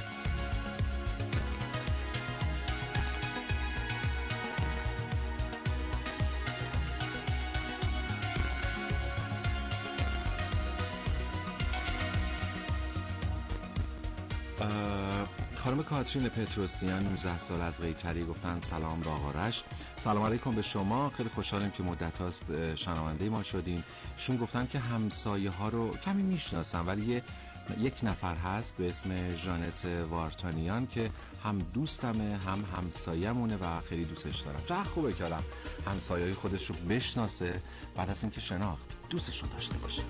خانم کاترین پتروسیان نوزده سال از قیطری گفتن سلام به آقا رش. سلام علیکم به شما، خیلی خوشحالم که مدت هاست شنونده ما شدین. شون گفتن که همسایه ها رو کمی میشناسن ولی یک نفر هست به اسم ژانت وارتانیان که هم دوستمه هم همسایه‌مونه و خیلی دوستش دارم. چقدر خوبه که آدم همسایه‌های خودش رو بشناسه بعد از اینکه شناخت دوستشون داشته باشه.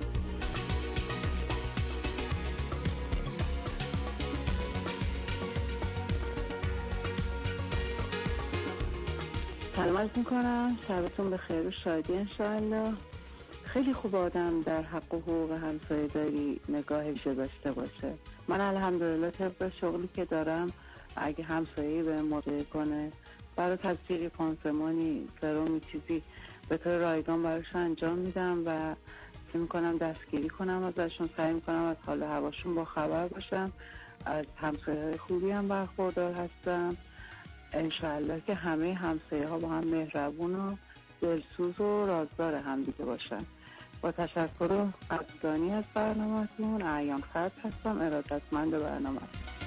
سلام میکنم، شبتون بخیر و شادی انشاءالله. خیلی خوب آدم در حق و حقوق همسایه داری نگاهش داشته باشه. من الحمدلله طبق شغلی که دارم اگه همسایه به مراجعه کنه برای تبصیری پانسمانی سرومی چیزی به طور رایگان براش انجام میدم و سعی میکنم دستگیری کنم ازشون، سعی میکنم از حال هواشون با خبر باشم. از همسایه خوبی هم برخوردار هستم انشاءالله که همه همسایه ها با هم مهربون و دلسوز و رازدار هم دیگه باشن. با تشکر و قدردانی از برنامه‌تون، اعیان فرد هستم، ارادتمند برنامه.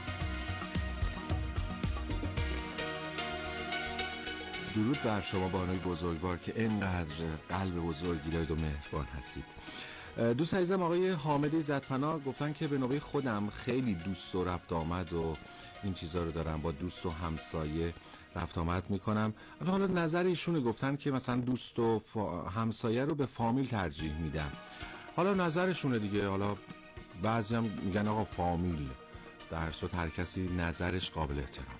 درود بر شما بانوی بزرگوار که اینقدر قلب بزرگی دارید و مهربان هستید. دوست عزیزم آقای حامد عزت‌پناه گفتن که به نوبه خودم خیلی دوست و رفت آمد و این چیزا رو دارم، با دوست و همسایه رفت آمد میکنم. حالا نظر ایشونه، گفتن که مثلا دوست و فا... همسایه رو به فامیل ترجیح میدن. حالا نظرشونه دیگه، حالا بعضی هم میگن آقا فامیل، در صورت هر کسی نظرش قابل احترامه.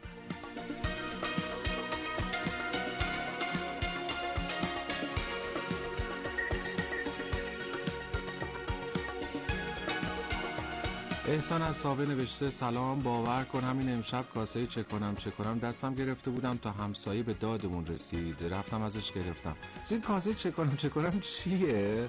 احسان از ساوه نوشته سلام، باور کن همین امشب کاسه چه کنم چه کنم دستم گرفته بودم تا همسایه به دادمون رسید، رفتم ازش گرفتم. این کاسه چه کنم چه کنم چیه؟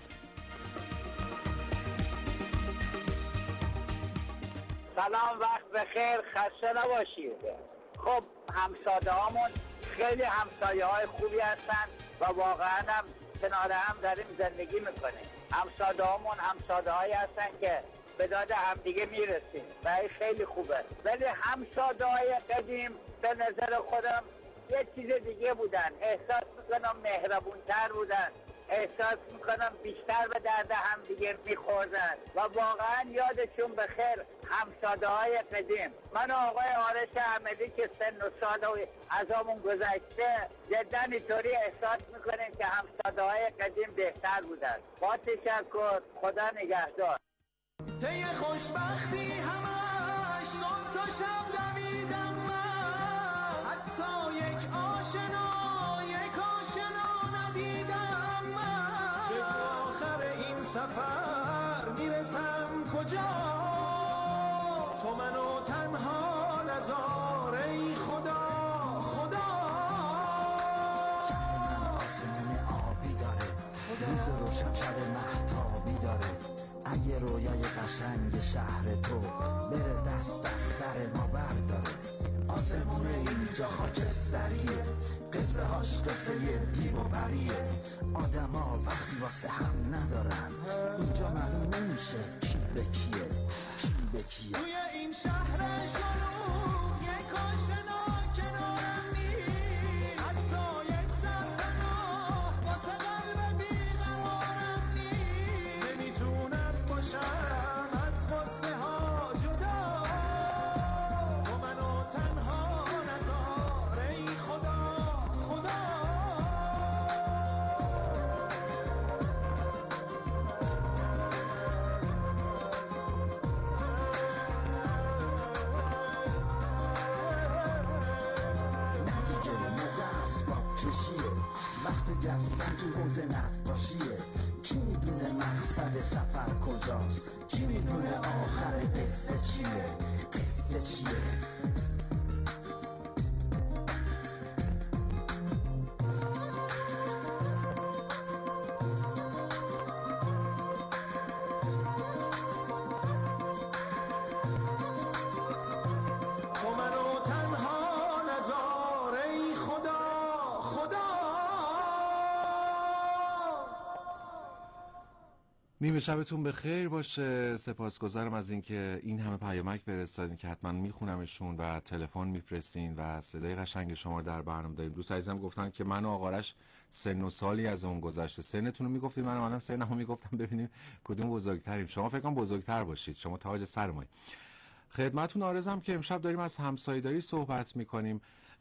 سلام، وقت بخیر، خسته نباشید. خب همسایه هامون خیلی همسایه های خوبی هستن و واقعا هم کنار هم داریم زندگی میکنیم. همسایه هامون همسایه هایی هستن که به داد هم دیگه میرسیم و خیلی خوبه. ولی همسایه های قدیم به نظر خودم یه چیز دیگه بودن، احساس میکنم مهربونتر بودن، احساس میکنم بیشتر به درد هم دیگه میخوردن و واقعا یادشون بخیر همسایه های قدیم. من آقای آرش احمدی که سن و سال از همون گذشته جدا اینطوری احساس میکنیم که همسایه های قدیم بهتر بودن. با تشکر، خدا نگهدار. طی خوشبختی همش صبح تا شب دویدم من، حتی یک آشنا یک آشنا ندیدم من. به آخر این سفر میرسم کجا، تو منو تنها نذار ای خدا خدا. شهر من آسمون آبی داره، روز روشن شب مهتابی داره. اگه رویای قشنگ شهر تو بره دست از سر ما برداره، آسمون اینجا خاکستریه، قصه هاش قصه دیو و پریه. آدما وقتی واسه هم ندارن اینجا معلوم نمیشه کی به کیه کی به کیه. توی این شهر شلوغ یک آشنا کنارم نیست، حتی یک سرپناه واسه قلب بیقرارم نیست. نمیتونم باشم از قصه ها جدا، تو منو تنها نذار ای خدا خدا. جستن تو حوزه نقاشیه. کی میدونه مقصد سفر کجاست؟ کی میدونه آخر قصه چیه؟ قصه چیه؟ نیمه شبتون به خیر باشه. سپاسگزارم از اینکه این همه پیامک فرستادین که حتما میخونمشون و تلفن میفرستین و صدای قشنگ شما رو در برنامه داریم. دوست عزیزم گفتن که من و آقارش سن و سالی از اون گذشته. سنتون رو میگفتید، من الان سنمو میگفتم ببینیم کدوم بزرگتریم. شما فکر کنم بزرگتر باشید، شما تاج سر مایید. خدمتتون عرضم که امشب داریم از همسایه‌داری صحبت میکنیم.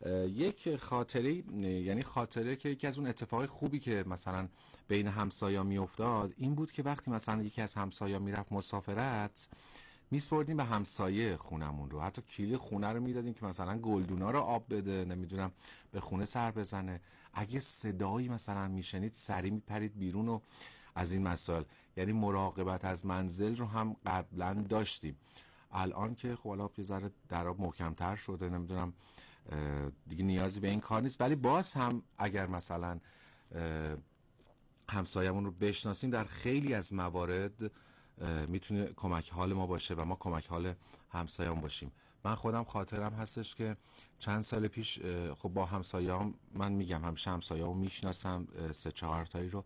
یک خاطره، یعنی خاطره که یکی از اون اتفاقای خوبی که مثلا بین همسایا میافتاد این بود که وقتی مثلا یکی از همسایا میرفت مسافرت میسپردیم به همسایه خونمون رو، حتی کلید خونه رو میدادیم که مثلا گلدونا رو آب بده، نمیدونم به خونه سر بزنه. اگه صدایی مثلا میشنید سری میپرید بیرون و از این مسائل. یعنی مراقبت از منزل رو هم قبلا داشتیم. الان که خب حالا یه ذره درآب محکم‌تر شده، نمیدونم دیگه نیازی به این کار نیست، ولی باز هم اگر مثلا همسایه‌مون رو بشناسیم در خیلی از موارد میتونه کمک حال ما باشه و ما کمک حال همسایه‌مون باشیم. من خودم خاطرم هستش که چند سال پیش خب با همسایه‌ام، من میگم همیشه همسایه‌مو میشناسم، سه چهار تایی رو،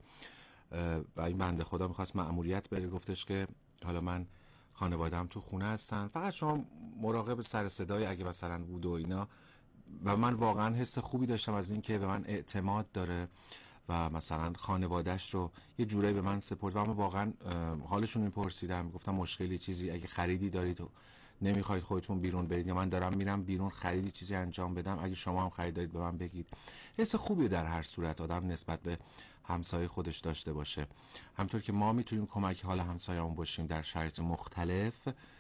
و این بنده خدا میخواست مأموریت بره، گفتش که حالا من خانواده‌ام تو خونه هستن، فقط شما مراقب سر صدای اگه مثلا بود و اینا. و من واقعا حس خوبی داشتم از این که به من اعتماد داره و مثلا خانواده‌اش رو یه جورایی به من سپرد و من واقعا حالشون میپرسیدم، گفتم مشکلی چیزی اگه خریدی دارید و نمیخواید خودتون بیرون برید، یا من دارم میرم بیرون خریدی چیزی انجام بدم، اگه شما هم خرید دارید به من بگید. حس خوبی در هر صورت آدم نسبت به همسایه خودش داشته باشه. همطور که ما میتونیم کمک حال همسایه‌مون باشیم در شرایط مختلف،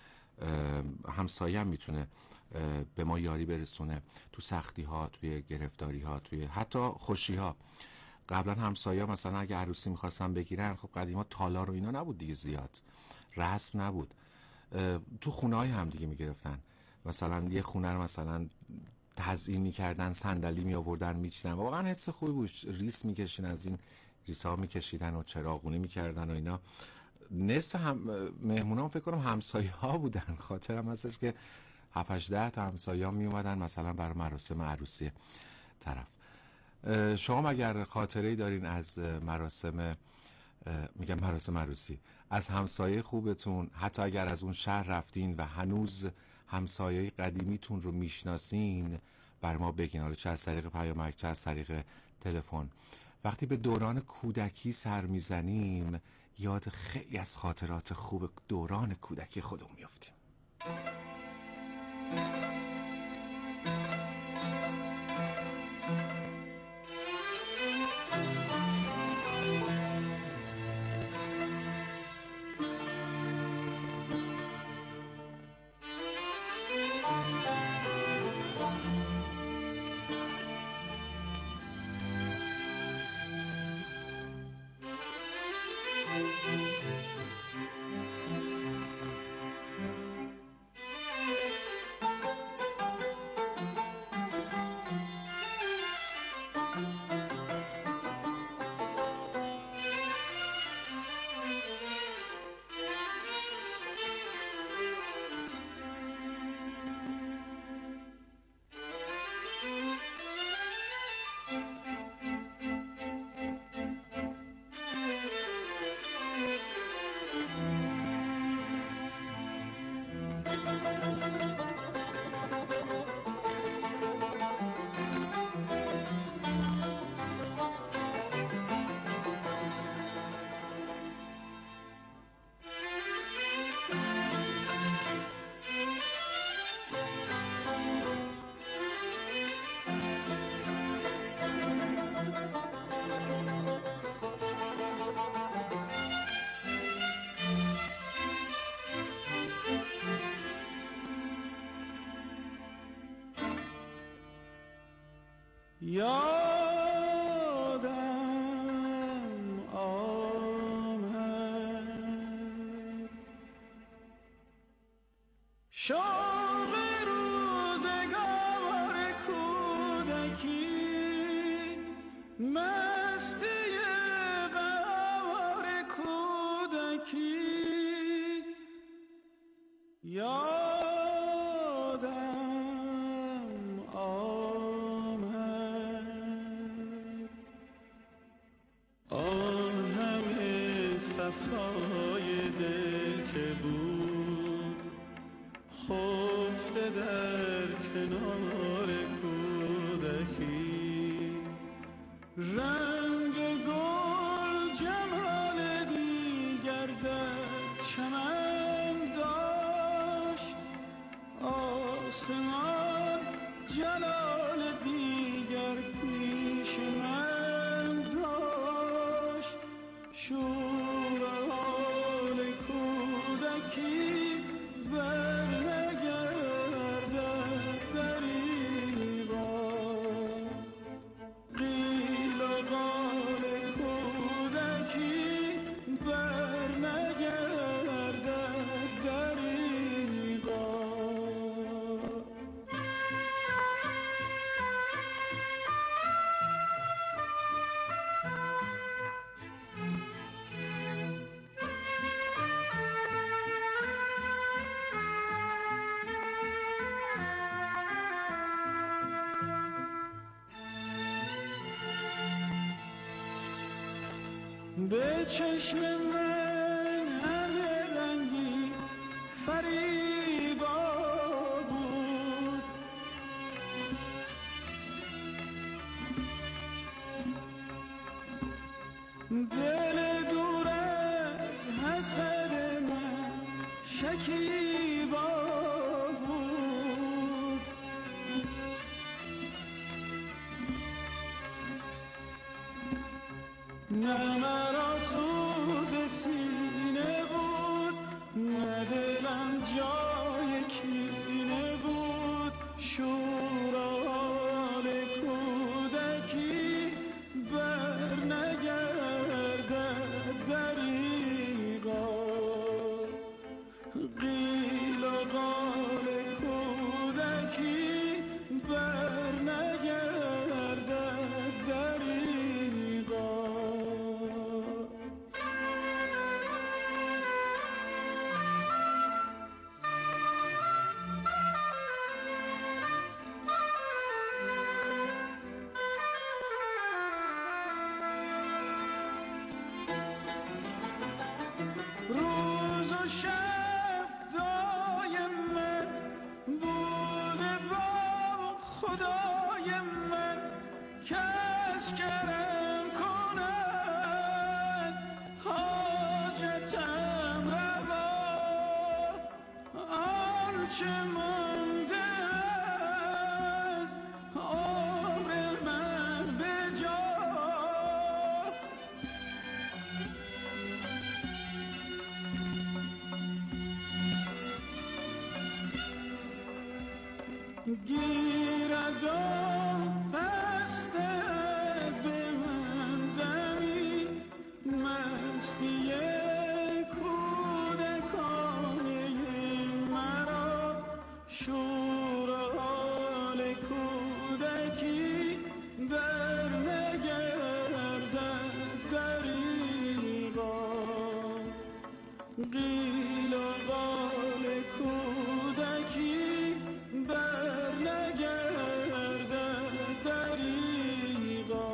همسایه هم میتونه به ما یاری برسونه تو سختی ها، توی گرفتاری ها، توی حتی خوشی ها. قبلا همسایه ها مثلا اگه عروسی میخواستن بگیرن، خب قدیما تالار و اینا نبود دیگه، زیاد رسم نبود، تو خونه های هم دیگه میگرفتن. مثلا یه خونه رو مثلا تزیین میکردن، صندلی میآوردن میچیدن، واقعا حس خوبی بود. ریس میکشین، از این ریسا میکشیدن و چراغونی میکردن و اینا. نصف هم مهمونام فکر کنم همسایه ها بودن. خاطرم هستش که هفت هشت ده تا همسایه ها می اومدن مثلا برای مراسم عروسی طرف. شما اگر خاطره‌ای دارین از مراسم، میگم مراسم عروسی، از همسایه خوبتون، حتی اگر از اون شهر رفتین و هنوز همسایه قدیمیتون رو میشناسین، بر ما بگین، حالا چه از طریق پیامک چه از طریق تلفن. وقتی به دوران کودکی سر میزنیم یاد خیلی از خاطرات خوب دوران کودکی خودمون میافتیم. یادم آمد شوق روزگار کودکی، مستی بهار کودکی. یادم آمد آن همه صفای دل که بود خفته در کنار کودکی. رنگ گل جمال دیگر در چمن داشت، آسمان جلال دیگر پیش من داشت. شور حال کودکی بر نگردد دریغا، قیل و قال کودکی بر نگردد دریغا. به چشم من همه رنگی فریبا بود، دل دور از حسد من شکیبا بود. نه مرا سوز سینه بود، نه دلم جای کینه بود. شور حال کودکی بر نگردد دریغا، قیل و قال کودکی بر نگردد دریغا. روز و شب دایم من بوده با خدای من، کس کرم کند حاجتم روا. آنچه مانده از عمر من به جا، گیرد و بستد به من دمی مستی کودکانه مرا. شور حال کودکی بر نگردد دریغا، قیل و قال کودکی بر نگردد دریغا.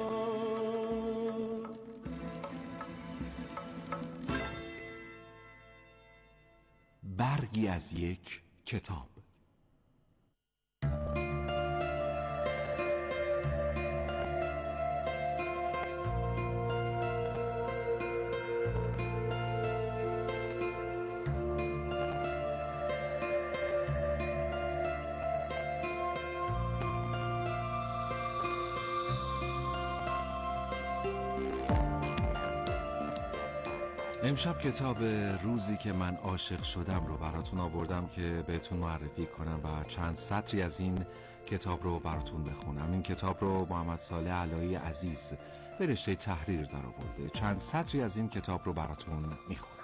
برگی از یک کتاب. امشب کتاب روزی که من عاشق شدم رو براتون آوردم که بهتون معرفی کنم و چند سطری از این کتاب رو براتون بخونم. این کتاب رو محمد صالح علایی عزیز به رشته تحریر در آورده. چند سطری از این کتاب رو براتون میخونم.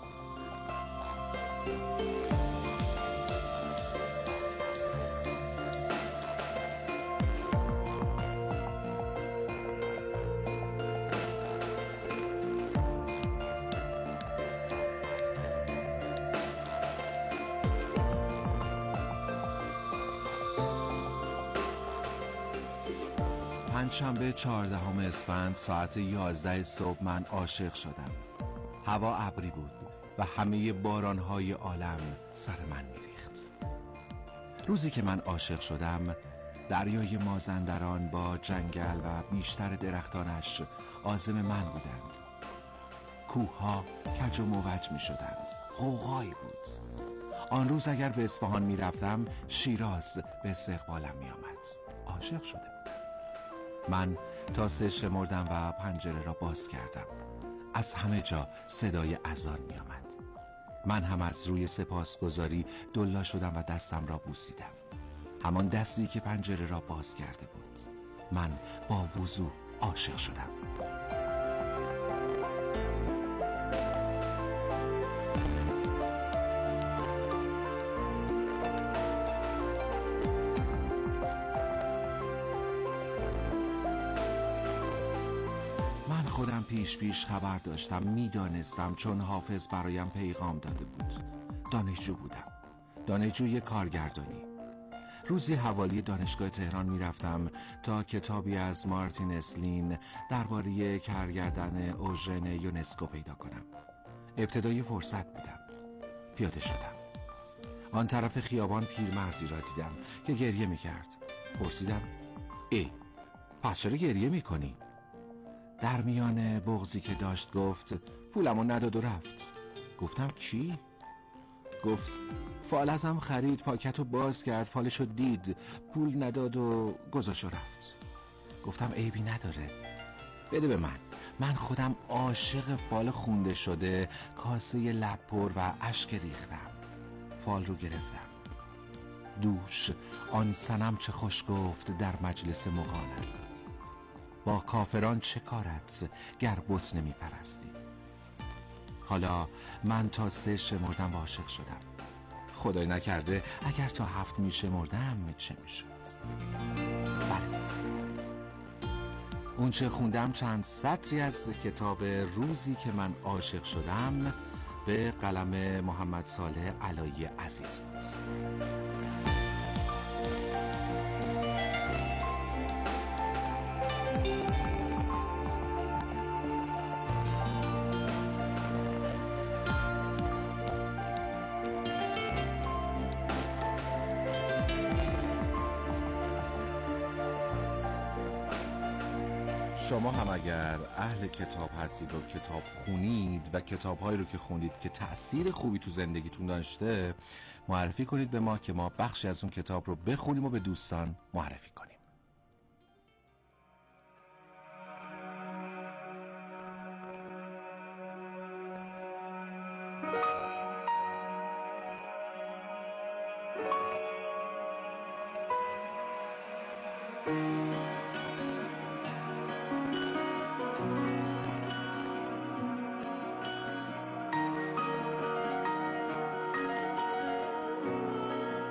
پنجشنبه چهاردهم اسفند ساعت یازده صبح من عاشق شدم. هوا ابری بود و همه بارانهای عالم سر من میریخت. روزی که من عاشق شدم دریای مازندران با جنگل و بیشتر درختانش عازم من بودند. کوهها کج و موج می شدند. غوغایی بود. آن روز اگر به اصفهان می رفتم شیراز به استقبالم می آمد. عاشق شده بودم. من تا سه شمردم و پنجره را باز کردم. از همه جا صدای اذان می آمد. من هم از روی سپاسگزاری دلا شدم و دستم را بوسیدم. همان دستی که پنجره را باز کرده بود. من با وضوح عاشق شدم. خودم پیش پیش خبر داشتم، میدانستم، چون حافظ برایم پیغام داده بود. دانشجو بودم، دانشجوی کارگردانی. روزی حوالی دانشگاه تهران میرفتم تا کتابی از مارتین اسلین درباره کارگردان اوژن یونسکو پیدا کنم. ابتدای فرصت بودم. پیاده شدم. آن طرف خیابان پیرمردی را دیدم که گریه میکرد. پرسیدم: ای، پس چرا گریه میکنی؟ در میان بغضی که داشت گفت: پولمو نداد و رفت. گفتم: چی؟ گفت: فال ازم خرید، پاکتو باز کرد، فالشو دید، پول نداد و گذاشت و رفت. گفتم: عیبی نداره، بده به من. من خودم عاشق فال خونده شده، کاسه لب پر و اشک ریختم. فال رو گرفتم. دوش آن صنم چه خوش گفت در مجلس مغانم: با کافران چه کارت گر بت نمی پرستی. حالا من تا سه شمردم و عاشق شدم. خدای نکرده اگر تا هفت می شمردم چه می شد؟ بله، اون چه خوندم چند سطری از کتاب روزی که من عاشق شدم به قلم محمد صالح علایی عزیز بود. شما هم اگر اهل کتاب هستید و کتاب خونید و کتاب‌هایی رو که خوندید که تأثیر خوبی تو زندگیتون داشته، معرفی کنید به ما که ما بخشی از اون کتاب رو بخونیم و به دوستان معرفی کنیم.